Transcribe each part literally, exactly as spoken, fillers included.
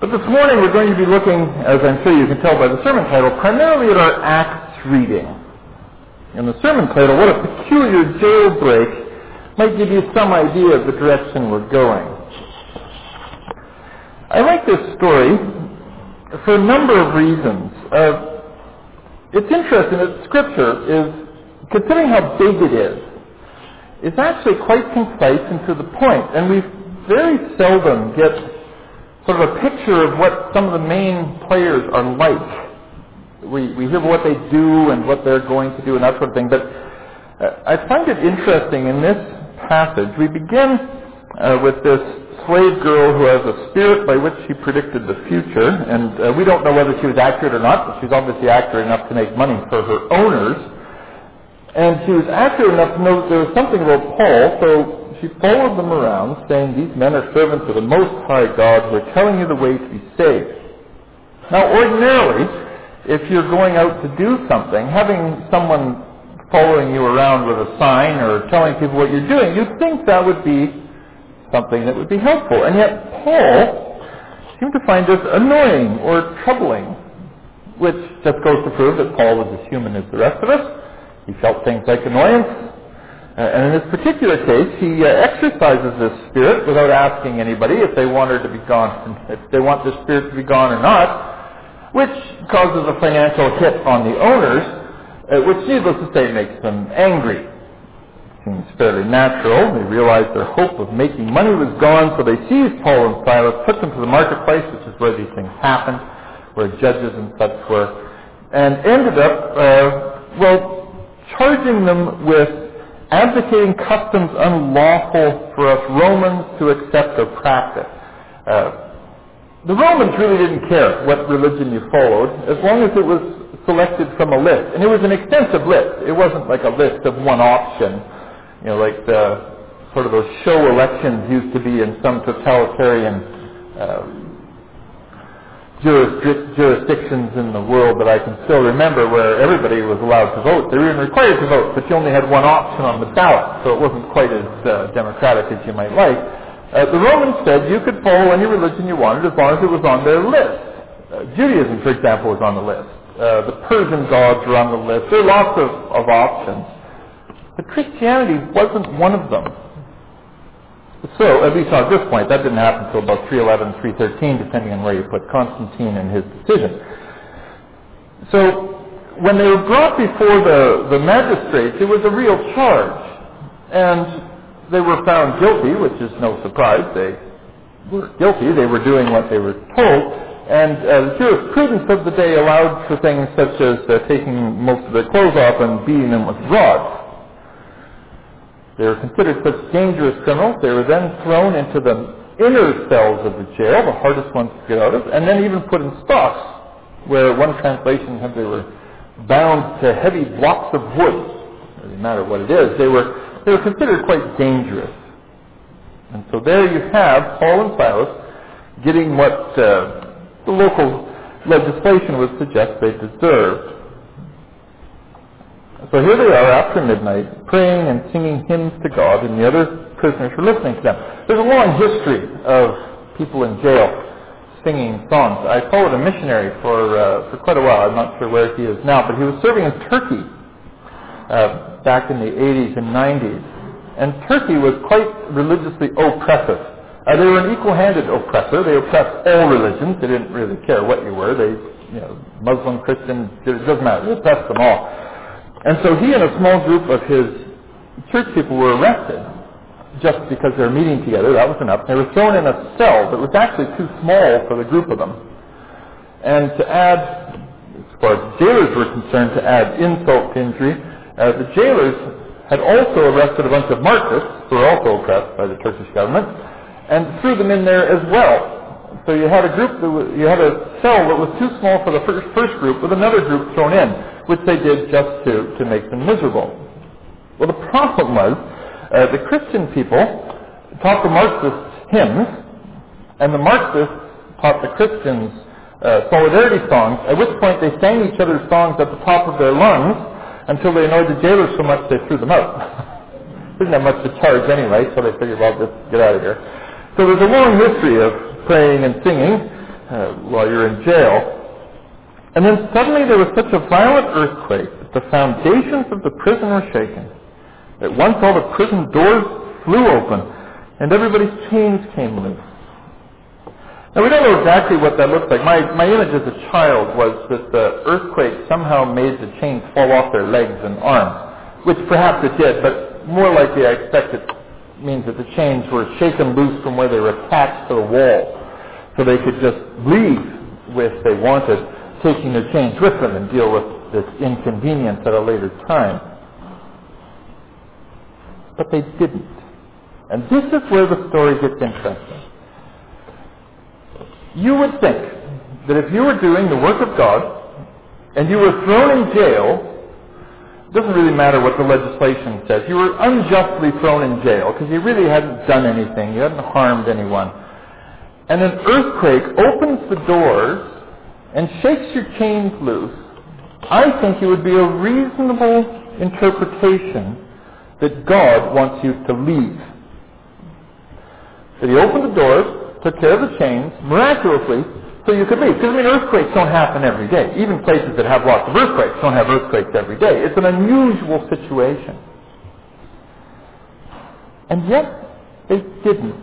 But this morning we're going to be looking, as I'm sure you can tell by the sermon title, primarily at our Acts reading. In the sermon title, what a peculiar jailbreak might give you some idea of the direction we're going. I like this story for a number of reasons. Uh, it's interesting that Scripture is, considering how big it is, it's actually quite concise and to the point, and we very seldom get sort of a picture of what some of the main players are like. We, we hear what they do and what they're going to do and that sort of thing, but uh, I find it interesting in this passage. We begin uh, with this slave girl who has a spirit by which she predicted the future, and uh, we don't know whether she was accurate or not, but she's obviously accurate enough to make money for her owners. And she was accurate enough to know that there was something about Paul, so she followed them around, saying, "These men are servants of the Most High God who are telling you the way to be saved." Now, ordinarily, if you're going out to do something, having someone following you around with a sign or telling people what you're doing, you'd think that would be something that would be helpful. And yet Paul seemed to find this annoying or troubling, which just goes to prove that Paul was as human as the rest of us. He felt things like annoyance. Uh, and in this particular case, he uh, exercises this spirit without asking anybody if they want her to be gone, if they want this spirit to be gone or not, which causes a financial hit on the owners, uh, which, needless to say, makes them angry. Seems fairly natural. They realized their hope of making money was gone, so they seized Paul and Silas, put them to the marketplace, which is where these things happened, where judges and such were, and ended up, uh, well, charging them with advocating customs unlawful for us Romans to accept or practice. Uh, the Romans really didn't care what religion you followed, as long as it was selected from a list. And it was an extensive list. It wasn't like a list of one option, you know, like the sort of those show elections used to be in some totalitarian uh, jurisdic- jurisdictions in the world that I can still remember, where everybody was allowed to vote. They were even required to vote, but you only had one option on the ballot, so it wasn't quite as uh, democratic as you might like. Uh, the Romans said you could follow any religion you wanted as long as it was on their list. Uh, Judaism, for example, was on the list. Uh, the Persian gods were on the list. There are lots of, of options. But Christianity wasn't one of them. So, at least at this point, that didn't happen until about three eleven, three thirteen, depending on where you put Constantine and his decision. So, when they were brought before the, the magistrates, it was a real charge. And they were found guilty, which is no surprise. They were guilty. They were doing what they were told. And uh, the jurisprudence of the day allowed for things such as uh, taking most of their clothes off and beating them with rods. They were considered such dangerous criminals. They were then thrown into the inner cells of the jail, the hardest ones to get out of, and then even put in stocks, where one translation had they were bound to heavy blocks of wood. It doesn't matter what it is. They were they were considered quite dangerous. And so there you have Paul and Silas getting what uh, the local legislation would suggest they deserved. So here they are after midnight, praying and singing hymns to God, and the other prisoners were listening to them. There's a long history of people in jail singing songs. I followed a missionary for uh, for quite a while. I'm not sure where he is now, but he was serving in Turkey uh, back in the eighties and nineties. And Turkey was quite religiously oppressive. Uh, they were an equal-handed oppressor. They oppressed all religions. They didn't really care what you were. They, you know, Muslim, Christian, it doesn't matter. They oppressed them all. And so he and a small group of his church people were arrested just because they were meeting together. That was enough. They were thrown in a cell that was actually too small for the group of them. And to add, as far as jailers were concerned, to add insult to injury, uh, the jailers had also arrested a bunch of Marxists who were also oppressed by the Turkish government and threw them in there as well. So you had a group that was, you had a cell that was too small for the first, first group with another group thrown in, which they did just to, to make them miserable. Well, the problem was uh, the Christian people taught the Marxist hymns, and the Marxists taught the Christians uh, solidarity songs, at which point they sang each other's songs at the top of their lungs until they annoyed the jailers so much they threw them out. Didn't have much to charge anyway, so they figured, well, just get out of here. So there's a long history of praying and singing, uh, while you're in jail. And then suddenly there was such a violent earthquake that the foundations of the prison were shaken. At once all the prison doors flew open, and everybody's chains came loose. Now we don't know exactly what that looks like. My, my image as a child was that the earthquake somehow made the chains fall off their legs and arms, which perhaps it did, but more likely I expect it means that the chains were shaken loose from where they were attached to the wall, so they could just leave if they wanted, taking their chains with them and deal with this inconvenience at a later time. But they didn't. And this is where the story gets interesting. You would think that if you were doing the work of God and you were thrown in jail, it doesn't really matter what the legislation says. You were unjustly thrown in jail because you really hadn't done anything. You hadn't harmed anyone. And an earthquake opens the doors and shakes your chains loose. I think it would be a reasonable interpretation that God wants you to leave. That he opened the doors, took care of the chains, miraculously, so you could leave. Because, I mean, earthquakes don't happen every day. Even places that have lots of earthquakes don't have earthquakes every day. It's an unusual situation. And yet, they didn't.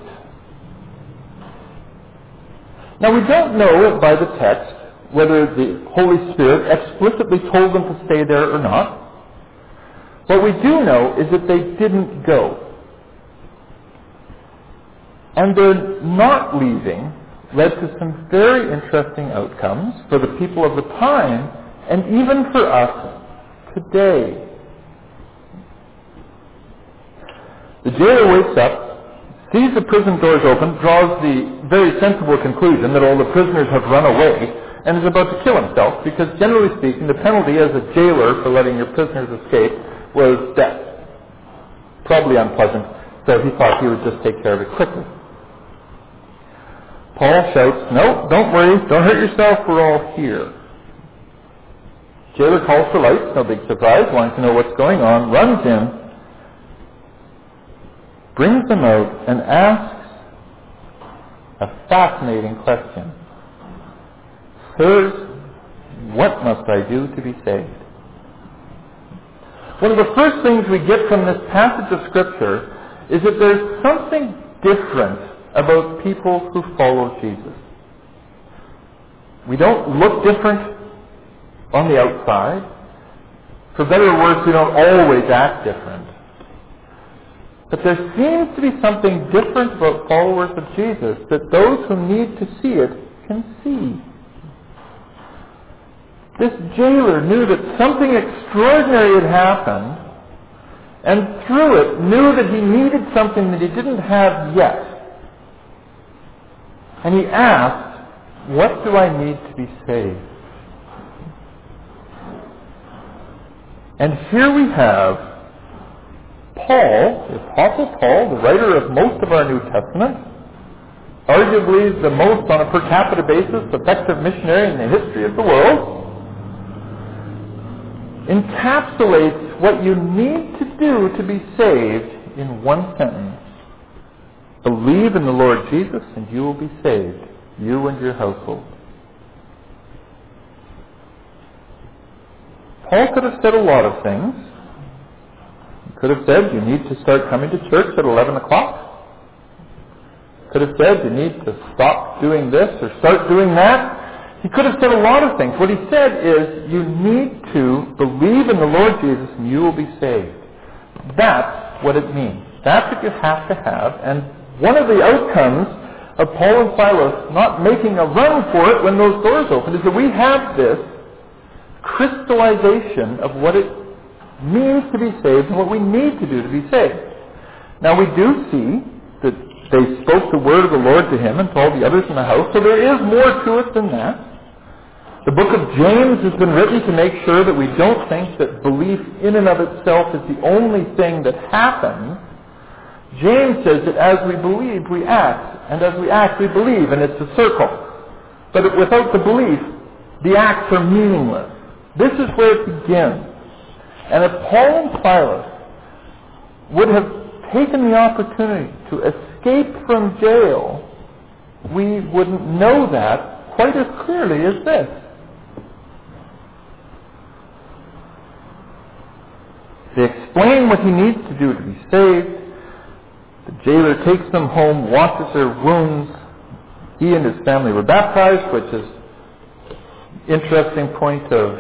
Now, we don't know by the text whether the Holy Spirit explicitly told them to stay there or not. What we do know is that they didn't go. And their not leaving led to some very interesting outcomes for the people of the time and even for us today. The jailer wakes up, sees the prison doors open, draws the very sensible conclusion that all the prisoners have run away, and is about to kill himself because, generally speaking, the penalty as a jailer for letting your prisoners escape was death. Probably unpleasant, so he thought he would just take care of it quickly. Paul shouts, "No, don't worry, don't hurt yourself, we're all here." Jailer calls for lights, no big surprise, wanting to know what's going on, runs in, brings them out, and asks a fascinating question. "Sirs, what must I do to be saved?" One of the first things we get from this passage of Scripture is that there's something different about people who follow Jesus. We don't look different on the outside. For better or worse, we don't always act different. But there seems to be something different about followers of Jesus that those who need to see it can see. This jailer knew that something extraordinary had happened, and through it knew that he needed something that he didn't have yet. And he asked, "What do I need to be saved?" And here we have Paul, the Apostle Paul, the writer of most of our New Testament, arguably the most on a per capita basis effective missionary in the history of the world, encapsulates what you need to do to be saved in one sentence. Believe in the Lord Jesus and you will be saved, you and your household. Paul could have said a lot of things. He could have said you need to start coming to church at eleven o'clock. Could have said you need to stop doing this or start doing that. He could have said a lot of things. What he said is you need to believe in the Lord Jesus and you will be saved. That's what it means. That's what you have to have. And one of the outcomes of Paul and Silas not making a run for it when those doors opened is that we have this crystallization of what it means to be saved and what we need to do to be saved. Now we do see that they spoke the word of the Lord to him and to all the others in the house, so there is more to it than that. The book of James has been written to make sure that we don't think that belief in and of itself is the only thing that happens. James says that as we believe, we act, and as we act, we believe, and it's a circle. But without the belief, the acts are meaningless. This is where it begins. And if Paul and Silas would have taken the opportunity to escape from jail, we wouldn't know that quite as clearly as this. They explain what he needs to do to be saved. The jailer takes them home, washes their wounds. He and his family were baptized, which is an interesting point of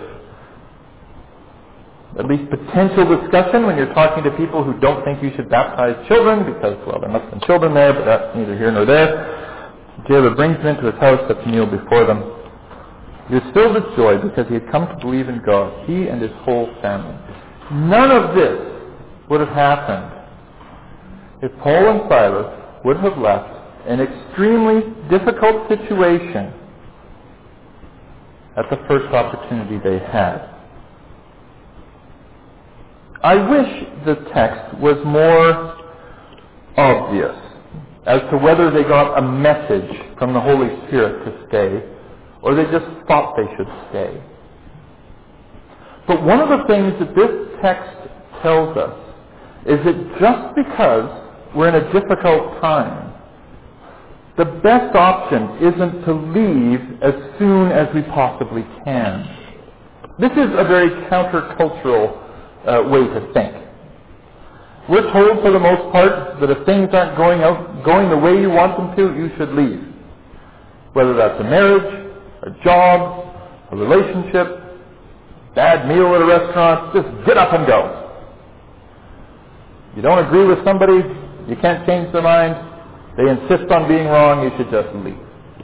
at least potential discussion when you're talking to people who don't think you should baptize children because, well, there must have been children there, but that's neither here nor there. The jailer brings them into his house, sets a meal before them. He was filled with joy because he had come to believe in God, he and his whole family. None of this would have happened if Paul and Silas would have left an extremely difficult situation at the first opportunity they had. I wish the text was more obvious as to whether they got a message from the Holy Spirit to stay or they just thought they should stay. But one of the things that this text tells us is that just because we're in a difficult time, the best option isn't to leave as soon as we possibly can. This is a very countercultural uh, way to think. We're told for the most part that if things aren't going out going the way you want them to, you should leave. Whether that's a marriage, a job, a relationship, bad meal at a restaurant, just get up and go. You don't agree with somebody, you can't change their mind, they insist on being wrong, you should just leave.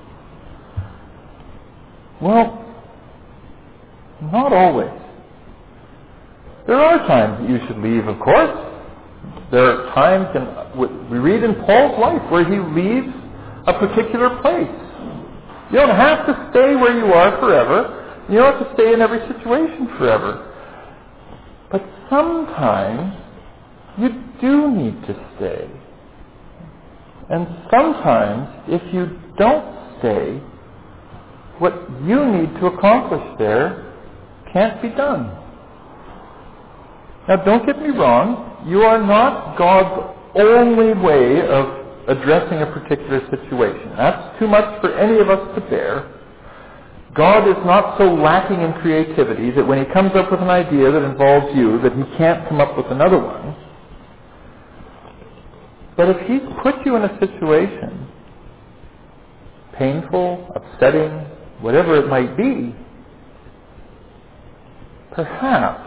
Well, not always. There are times that you should leave, of course. There are times, in, we read in Paul's life, where he leaves a particular place. You don't have to stay where you are forever. You don't have to stay in every situation forever. But sometimes you do need to stay. And sometimes, if you don't stay, what you need to accomplish there can't be done. Now, don't get me wrong. You are not God's only way of addressing a particular situation. That's too much for any of us to bear. God is not so lacking in creativity that when he comes up with an idea that involves you, that he can't come up with another one. But if he's put you in a situation, painful, upsetting, whatever it might be, perhaps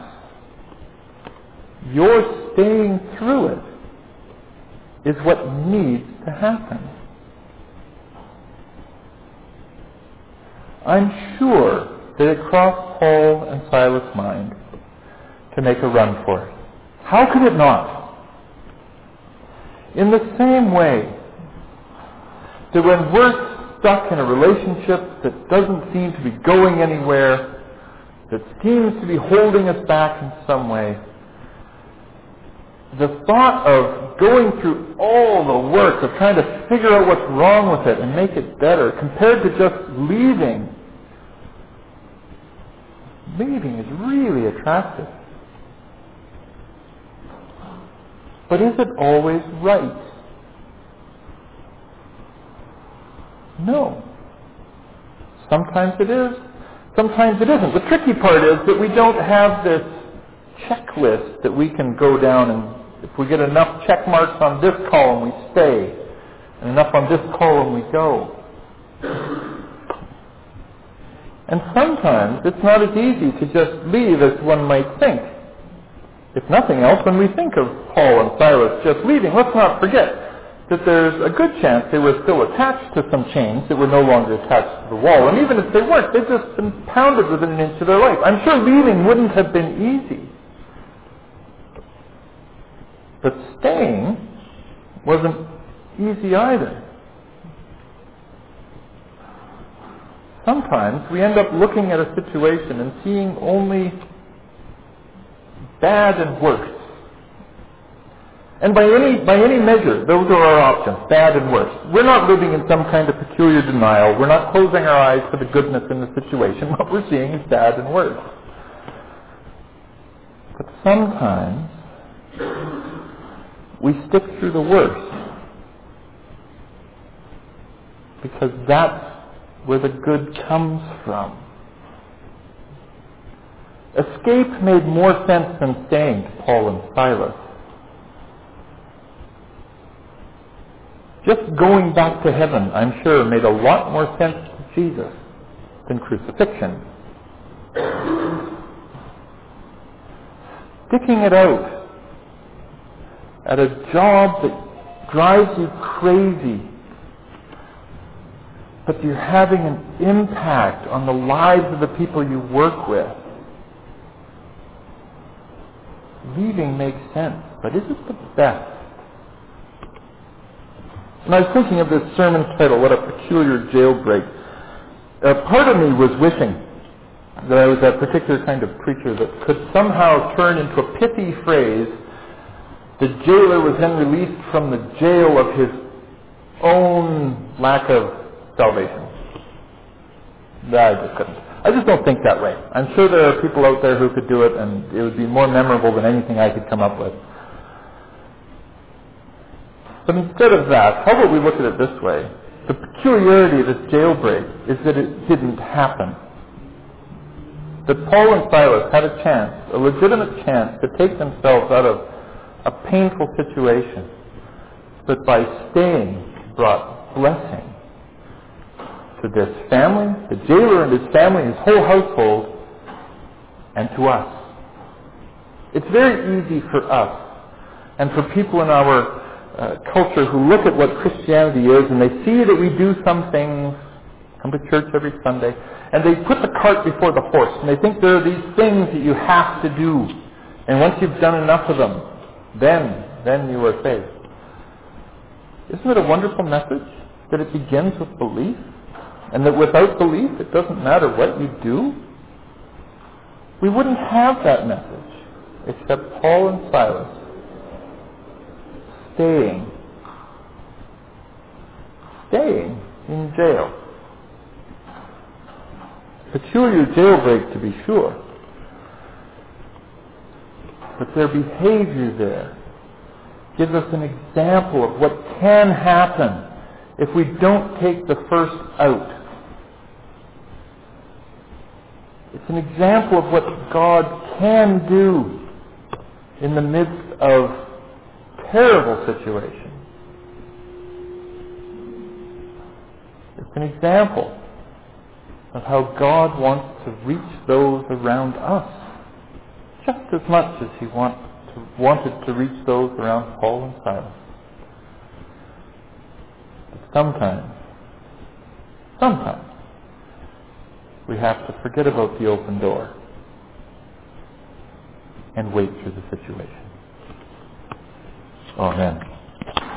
your staying through it is what needs to happen. I'm sure that it crossed Paul and Silas' mind to make a run for it. How could it not? In the same way that when we're stuck in a relationship that doesn't seem to be going anywhere, that seems to be holding us back in some way, the thought of going through all the work of trying to figure out what's wrong with it and make it better compared to just leaving, leaving is really attractive. But is it always right? No. Sometimes it is, sometimes it isn't. The tricky part is that we don't have this checklist that we can go down and if we get enough check marks on this column, we stay. And enough on this column, we go. And sometimes it's not as easy to just leave as one might think. If nothing else, when we think of Paul and Silas just leaving, let's not forget that there's a good chance they were still attached to some chains that were no longer attached to the wall. And even if they weren't, they'd just been pounded within an inch of their life. I'm sure leaving wouldn't have been easy. But staying wasn't easy either. Sometimes we end up looking at a situation and seeing only bad and worse. And by any by any measure, those are our options, bad and worse. We're not living in some kind of peculiar denial. We're not closing our eyes to the goodness in the situation. What we're seeing is bad and worse. But sometimes we stick through the worst because that's where the good comes from. Escape made more sense than staying to Paul and Silas. Just going back to heaven, I'm sure, made a lot more sense to Jesus than crucifixion. Sticking it out at a job that drives you crazy, but you're having an impact on the lives of the people you work with. Leaving makes sense, but is it the best? And I was thinking of this sermon title, What a Peculiar Jailbreak. Uh, part of me was wishing that I was that particular kind of preacher that could somehow turn into a pithy phrase, the jailer was then released from the jail of his own lack of salvation. I just couldn't. I just don't think that way. I'm sure there are people out there who could do it, and it would be more memorable than anything I could come up with. But instead of that, how about we look at it this way? The peculiarity of this jailbreak is that it didn't happen. That Paul and Silas had a chance, a legitimate chance, to take themselves out of a painful situation, but by staying brought blessing to this family, the jailer and his family, his whole household, and to us. It's very easy for us and for people in our uh, culture who look at what Christianity is and they see that we do some things, come to church every Sunday, and they put the cart before the horse, and they think there are these things that you have to do, and once you've done enough of them, then, then you are saved. Isn't it a wonderful message that it begins with belief? And that without belief, it doesn't matter what you do? We wouldn't have that message except Paul and Silas staying, staying in jail. Peculiar jailbreak, to be sure. But their behavior there gives us an example of what can happen if we don't take the first out. It's an example of what God can do in the midst of terrible situations. It's an example of how God wants to reach those around us just as much as He want to, wanted to reach those around Paul and Silas. But sometimes, sometimes, we have to forget about the open door and wait through the situation. Amen.